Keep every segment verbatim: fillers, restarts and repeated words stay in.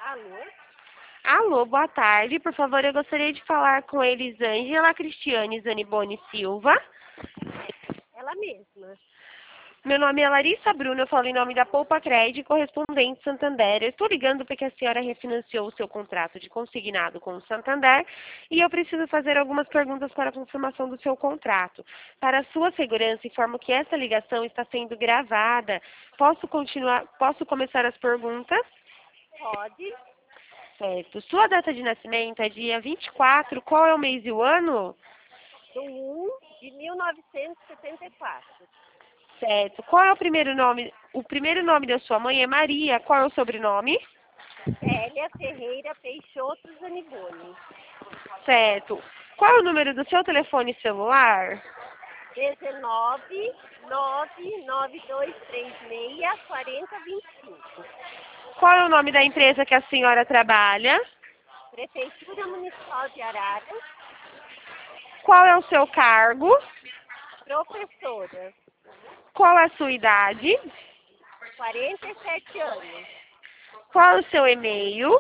Alô? Alô, boa tarde. Por favor, eu gostaria de falar com Elisângela Cristiane Zaniboni Silva. Ela mesma. Meu nome é Larissa Bruno, eu falo em nome da Poupa Crédito, correspondente Santander. Eu estou ligando porque a senhora refinanciou o seu contrato de consignado com o Santander e eu preciso fazer algumas perguntas para a confirmação do seu contrato. Para a sua segurança, informo que essa ligação está sendo gravada. Posso continuar? Posso começar as perguntas? Pode? Certo. Sua data de nascimento é dia vinte e quatro. Qual é o mês e o ano? Do um de mil novecentos e setenta e quatro. Certo. Qual é o primeiro nome? O primeiro nome da sua mãe é Maria. Qual é o sobrenome? Célia Ferreira Peixoto Zaniboni. Certo. Qual é o número do seu telefone celular? dezenove, nove nove dois três seis, quarenta, vinte e cinco. Qual é o nome da empresa que a senhora trabalha? Prefeitura Municipal de Araras. Qual é o seu cargo? Professora. Qual é a sua idade? quarenta e sete anos. Qual é o seu e-mail?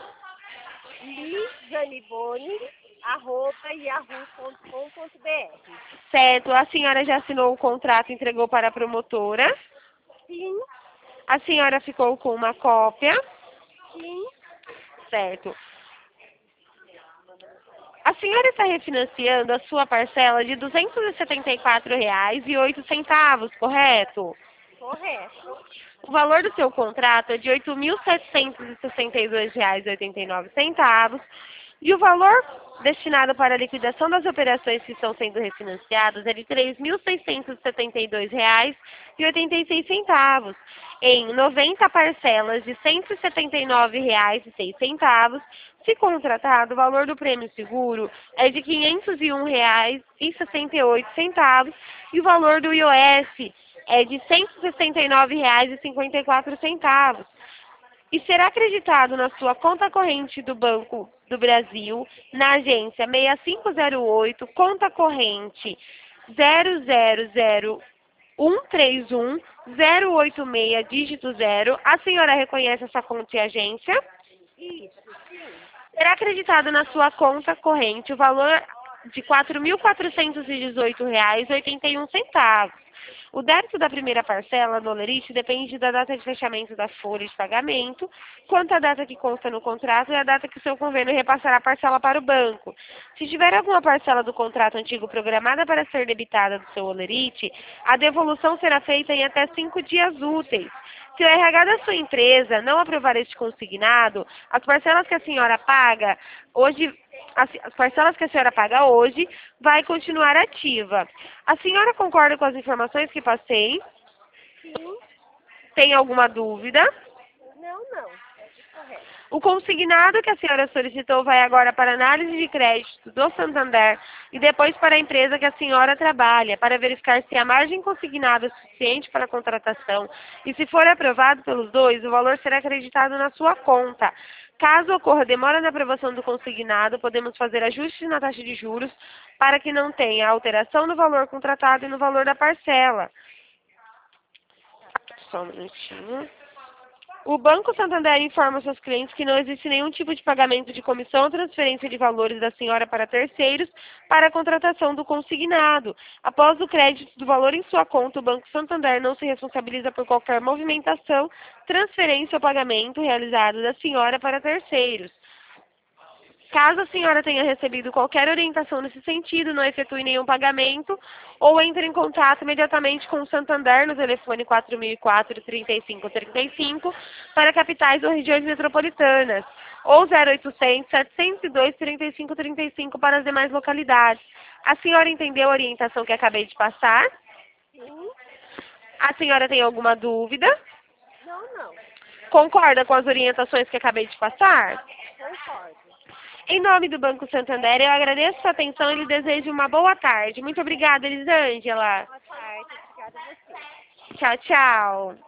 lizaniboni, arroba, yahoo ponto com ponto br. Certo. A senhora já assinou o contrato e entregou para a promotora? Sim, A senhora ficou com uma cópia? sim. Certo. A senhora está refinanciando a sua parcela de duzentos e setenta e quatro reais e oito centavos, correto? Correto. O valor do seu contrato é de oito mil setecentos e sessenta e dois reais e oitenta e nove centavos e o valor destinado para a liquidação das operações que estão sendo refinanciadas é de três mil seiscentos e setenta e dois reais e oitenta e seis centavos em noventa parcelas de cento e setenta e nove reais e seis centavos. Se contratado, o valor do prêmio seguro é de quinhentos e um reais e sessenta e oito centavos e o valor do I O S é de cento e sessenta e nove reais e cinquenta e quatro centavos. E será acreditado na sua conta corrente do Banco do Brasil, na agência seis cinco zero oito, conta corrente zero zero zero um três um zero oito seis, dígito zero. A senhora reconhece essa conta e agência? Isso, sim. Será acreditado na sua conta corrente o valor de quatro mil quatrocentos e dezoito reais e oitenta e um centavos. O débito da primeira parcela do Olerite depende da data de fechamento da folha de pagamento, quanto à data que consta no contrato e a data que o seu convênio repassará a parcela para o banco. Se tiver alguma parcela do contrato antigo programada para ser debitada do seu Olerite, a devolução será feita em até cinco dias úteis. Se o R H da sua empresa não aprovar este consignado, as parcelas que a senhora paga hoje, as, as parcelas que a senhora paga hoje vai continuar ativa. A senhora concorda com as informações que passei? Sim. Tem alguma dúvida? Não, não. É tudo correto. O consignado que a senhora solicitou vai agora para análise de crédito do Santander e depois para a empresa que a senhora trabalha, para verificar se a margem consignada é suficiente para a contratação. E se for aprovado pelos dois, o valor será acreditado na sua conta. Caso ocorra demora na aprovação do consignado, podemos fazer ajustes na taxa de juros para que não tenha alteração no valor contratado e no valor da parcela. Só um minutinho. O Banco Santander informa seus clientes que não existe nenhum tipo de pagamento de comissão ou transferência de valores da senhora para terceiros para a contratação do consignado. Após o crédito do valor em sua conta, o Banco Santander não se responsabiliza por qualquer movimentação, transferência ou pagamento realizado da senhora para terceiros. Caso a senhora tenha recebido qualquer orientação nesse sentido, não efetue nenhum pagamento ou entre em contato imediatamente com o Santander no telefone quatro mil e quatro, trinta e cinco trinta e cinco para capitais ou regiões metropolitanas ou zero oitocentos, setecentos e dois, trinta e cinco trinta e cinco para as demais localidades. A senhora entendeu a orientação que acabei de passar? Sim. A senhora tem alguma dúvida? Não, não. Concorda com as orientações que acabei de passar? Concordo. Em nome do Banco Santander, eu agradeço a sua atenção e lhe desejo uma boa tarde. Muito obrigada, Elisângela. Boa tarde. Obrigada a você. Tchau, tchau.